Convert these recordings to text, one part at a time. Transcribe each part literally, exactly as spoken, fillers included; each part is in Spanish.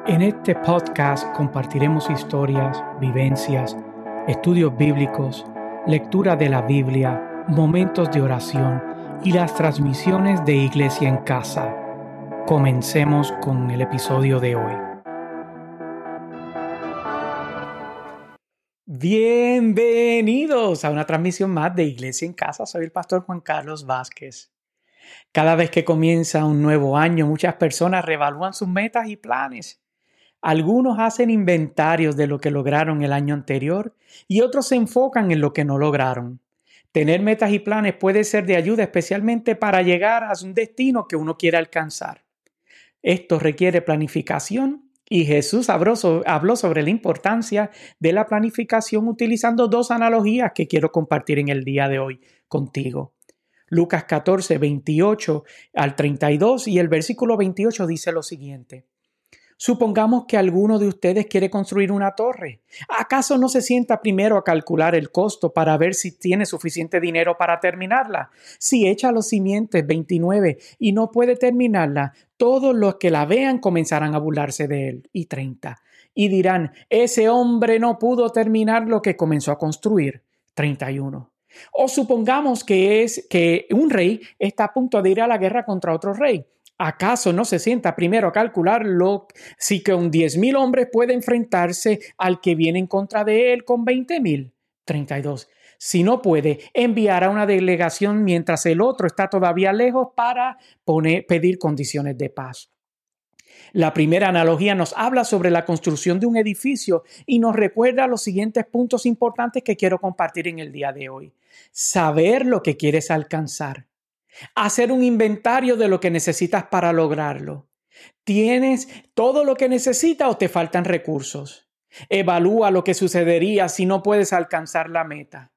En este podcast compartiremos historias, vivencias, estudios bíblicos, lectura de la Biblia, momentos de oración y las transmisiones de Iglesia en Casa. Comencemos con el episodio de hoy. Bienvenidos a una transmisión más de Iglesia en Casa. Soy el pastor Juan Carlos Vázquez. Cada vez que comienza un nuevo año, muchas personas reevalúan sus metas y planes. Algunos hacen inventarios de lo que lograron el año anterior y otros se enfocan en lo que no lograron. Tener metas y planes puede ser de ayuda, especialmente para llegar a un destino que uno quiere alcanzar. Esto requiere planificación y Jesús habló sobre la importancia de la planificación utilizando dos analogías que quiero compartir en el día de hoy contigo. Lucas catorce, veintiocho al treinta y dos y el versículo veintiocho dice lo siguiente. Supongamos que alguno de ustedes quiere construir una torre. ¿Acaso no se sienta primero a calcular el costo para ver si tiene suficiente dinero para terminarla? Si echa los cimientos, veintinueve, y no puede terminarla, todos los que la vean comenzarán a burlarse de él. Y treinta. Y dirán, ese hombre no pudo terminar lo que comenzó a construir. treinta y uno. O supongamos que es que un rey está a punto de ir a la guerra contra otro rey. ¿Acaso no se sienta primero a calcularlo si con diez mil hombres puede enfrentarse al que viene en contra de él con veinte mil? treinta y dos. Si no puede, enviará una delegación mientras el otro está todavía lejos para poner, pedir condiciones de paz. La primera analogía nos habla sobre la construcción de un edificio y nos recuerda los siguientes puntos importantes que quiero compartir en el día de hoy. Saber lo que quieres alcanzar. Hacer un inventario de lo que necesitas para lograrlo. ¿Tienes todo lo que necesitas o te faltan recursos? Evalúa lo que sucedería si no puedes alcanzar la meta.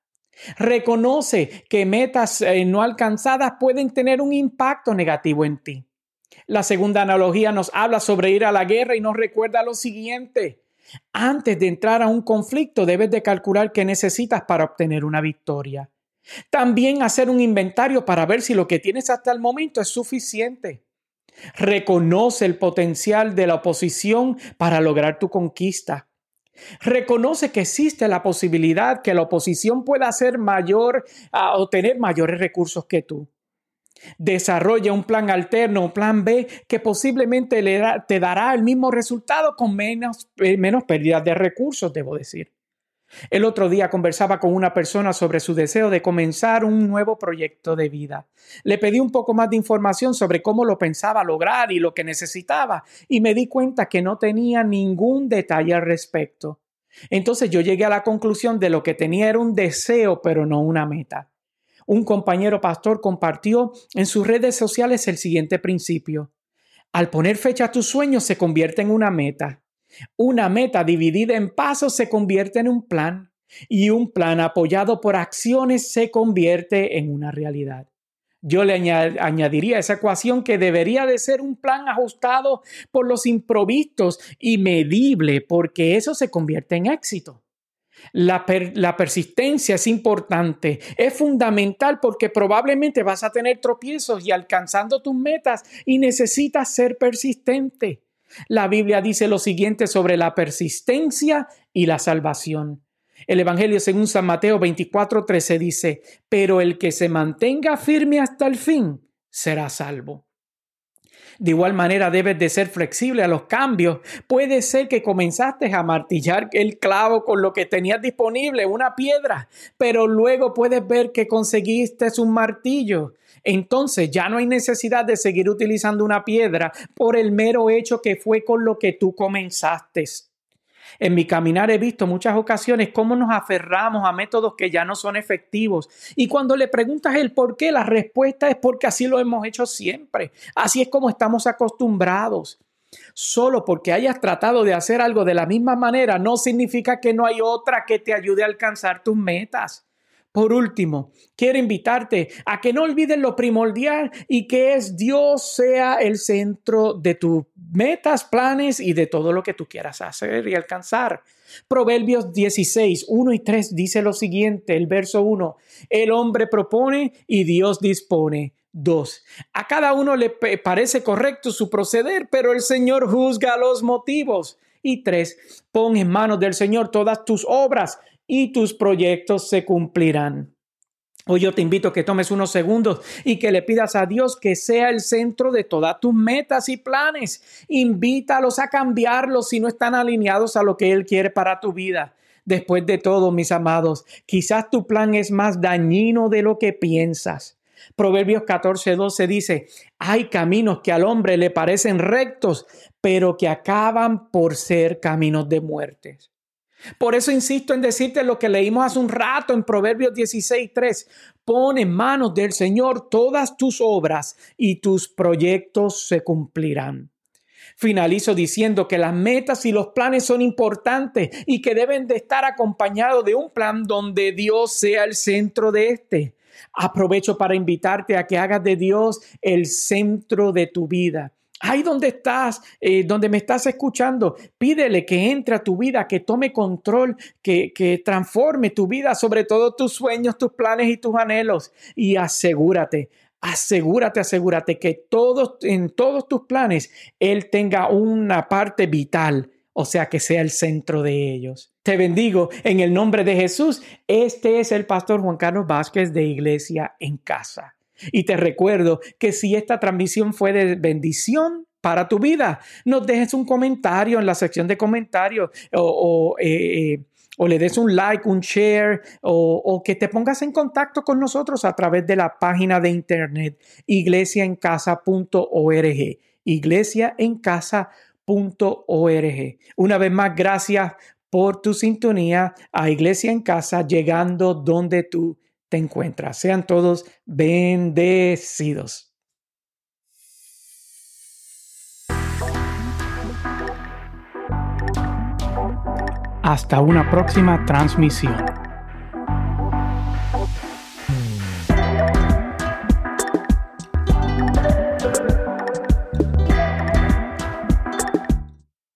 Reconoce que metas eh, no alcanzadas pueden tener un impacto negativo en ti. La segunda analogía nos habla sobre ir a la guerra y nos recuerda lo siguiente. Antes de entrar a un conflicto, debes de calcular qué necesitas para obtener una victoria. También hacer un inventario para ver si lo que tienes hasta el momento es suficiente. Reconoce el potencial de la oposición para lograr tu conquista. Reconoce que existe la posibilidad que la oposición pueda ser mayor uh, o tener mayores recursos que tú. Desarrolla un plan alterno, un plan B, que posiblemente le da, te dará el mismo resultado con menos, eh, menos pérdidas de recursos, debo decir. El otro día conversaba con una persona sobre su deseo de comenzar un nuevo proyecto de vida. Le pedí un poco más de información sobre cómo lo pensaba lograr y lo que necesitaba, y me di cuenta que no tenía ningún detalle al respecto. Entonces yo llegué a la conclusión de lo que tenía era un deseo, pero no una meta. Un compañero pastor compartió en sus redes sociales el siguiente principio. Al poner fecha a tus sueños se convierte en una meta. Una meta dividida en pasos se convierte en un plan y un plan apoyado por acciones se convierte en una realidad. Yo le añad- añadiría a esa ecuación que debería de ser un plan ajustado por los imprevistos y medible porque eso se convierte en éxito. La, per- la persistencia es importante, es fundamental porque probablemente vas a tener tropiezos y alcanzando tus metas y necesitas ser persistente. La Biblia dice lo siguiente sobre la persistencia y la salvación. El Evangelio según San Mateo veinticuatro trece dice, pero el que se mantenga firme hasta el fin será salvo. De igual manera debes de ser flexible a los cambios. Puede ser que comenzaste a martillar el clavo con lo que tenías disponible, una piedra, pero luego puedes ver que conseguiste un martillo. Entonces ya no hay necesidad de seguir utilizando una piedra por el mero hecho que fue con lo que tú comenzaste. En mi caminar he visto muchas ocasiones cómo nos aferramos a métodos que ya no son efectivos. Y cuando le preguntas el por qué, la respuesta es porque así lo hemos hecho siempre. Así es como estamos acostumbrados. Solo porque hayas tratado de hacer algo de la misma manera no significa que no hay otra que te ayude a alcanzar tus metas. Por último, quiero invitarte a que no olvides lo primordial y que es Dios sea el centro de tus metas, planes y de todo lo que tú quieras hacer y alcanzar. Proverbios dieciséis, uno y tres dice lo siguiente, el verso uno, el hombre propone y Dios dispone. Dos, a cada uno le parece correcto su proceder, pero el Señor juzga los motivos. Y tres, pon en manos del Señor todas tus obras y tus proyectos se cumplirán. Hoy yo te invito a que tomes unos segundos y que le pidas a Dios que sea el centro de todas tus metas y planes. Invítalos a cambiarlos si no están alineados a lo que Él quiere para tu vida. Después de todo, mis amados, quizás tu plan es más dañino de lo que piensas. Proverbios catorce doce dice, hay caminos que al hombre le parecen rectos, pero que acaban por ser caminos de muerte. Por eso insisto en decirte lo que leímos hace un rato en Proverbios dieciséis tres. Pon en manos del Señor todas tus obras y tus proyectos se cumplirán. Finalizo diciendo que las metas y los planes son importantes y que deben de estar acompañados de un plan donde Dios sea el centro de este. Aprovecho para invitarte a que hagas de Dios el centro de tu vida. Ahí donde estás, eh, donde me estás escuchando, pídele que entre a tu vida, que tome control, que, que transforme tu vida, sobre todo tus sueños, tus planes y tus anhelos. Y asegúrate, asegúrate, asegúrate que todos, en todos tus planes Él tenga una parte vital, o sea, que sea el centro de ellos. Te bendigo en el nombre de Jesús. Este es el pastor Juan Carlos Vázquez de Iglesia en Casa. Y te recuerdo que si esta transmisión fue de bendición para tu vida, nos dejes un comentario en la sección de comentarios o, o, eh, o le des un like, un share o, o que te pongas en contacto con nosotros a través de la página de internet iglesia en casa punto org. iglesia en casa punto org. Una vez más, gracias por tu sintonía a Iglesia en Casa, llegando donde tú te encuentras. Sean todos bendecidos. Hasta una próxima transmisión.